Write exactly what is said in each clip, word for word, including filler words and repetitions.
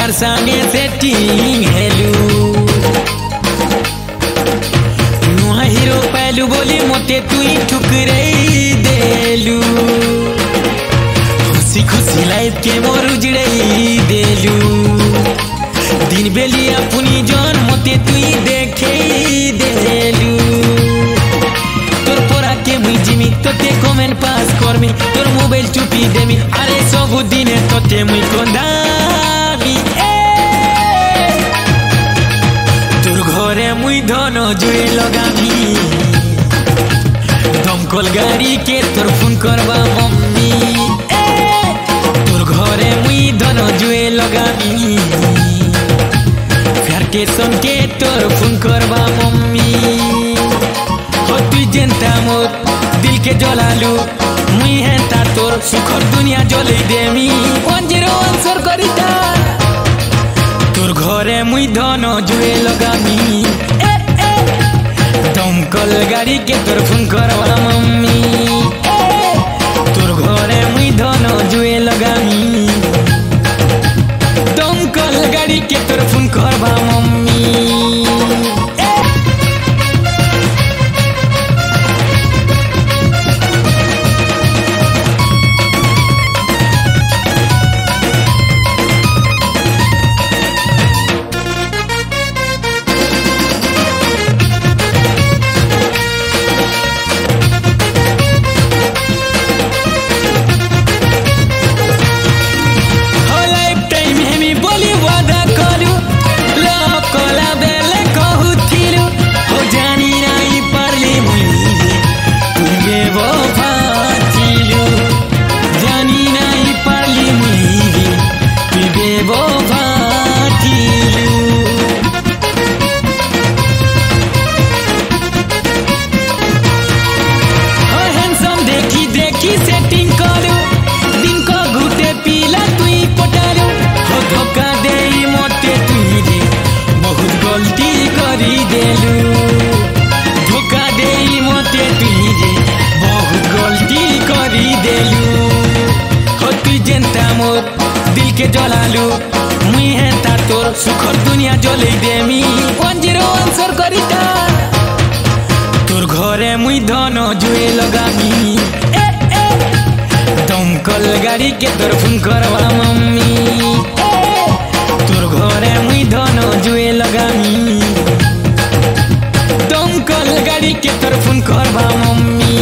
যার সঙ্গে সেটিং হেলু নুয়া হিরো পাইলু বলি মতে তুই ঠুকরেই দেলু खुशी खुशी लाइफ के मोर उजड़ई देलू दिन बेलिया पुनी जन मते तुई देखे देलू तोर पोरा के मुई जिमी तोते कमेंट पास करमी तोर मोबाइल चुपी देमी अरे सब दिने तोते मुई कंदामी तोर घरे मुई धन जुए लगामी दमकल गाड़ी के तोर फोन करबा मम्मी घरे मुई धन जुए लगामी प्यार के सन के तोर फोन करबा मम्मी हो तुई जेनता मोर दिल के जलालू मुई हेंता तोर सुखर दुनिया जले देमी वन जीरो वन सर करिता तोर घरे मुई धन जुए लगामी ए ए दमकल गाड़ी के तोर फोन करबा मम्मी तोर घरे मुई धन जुए लगामी दमकल गाड़ी के तोर फोन करबा मम्मी दिल के जलालू मुई हेंता तोर सुखर दुनिया जले देमी वन जीरो वन सर करिता तोर घरे मुई धन जुए लगामी ए ए दमकल गाड़ी के तोर फोन करबा मम्मी तोर घरे मुई धन जुए लगामी दमकल गाड़ी के तोर फोन करबा मम्मी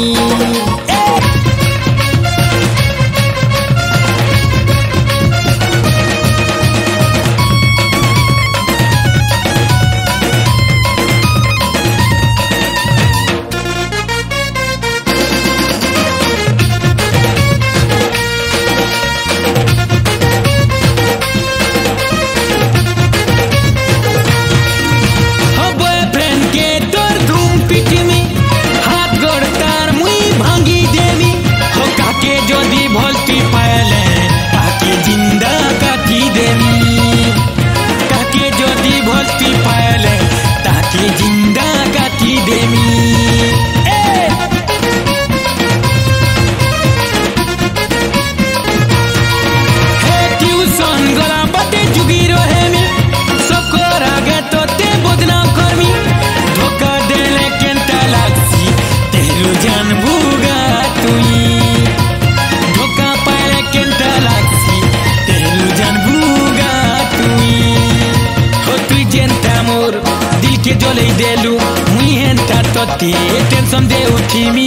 जले देलू मुई हेंता तोते टेंशन दे उठीमी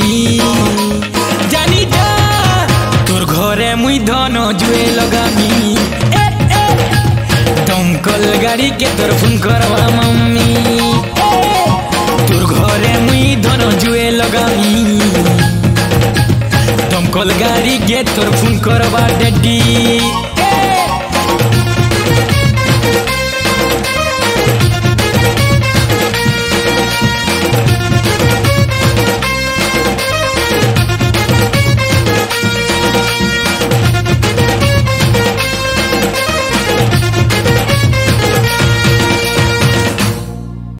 जानी जा तोर घरे मुई धन जुए लगामी ए ए दमकल गाड़ी के तोर फोन करबा मम्मी तोर घरे मुई धन जुए लगामी दमकल गाड़ी के तोर फोन करबा डैडी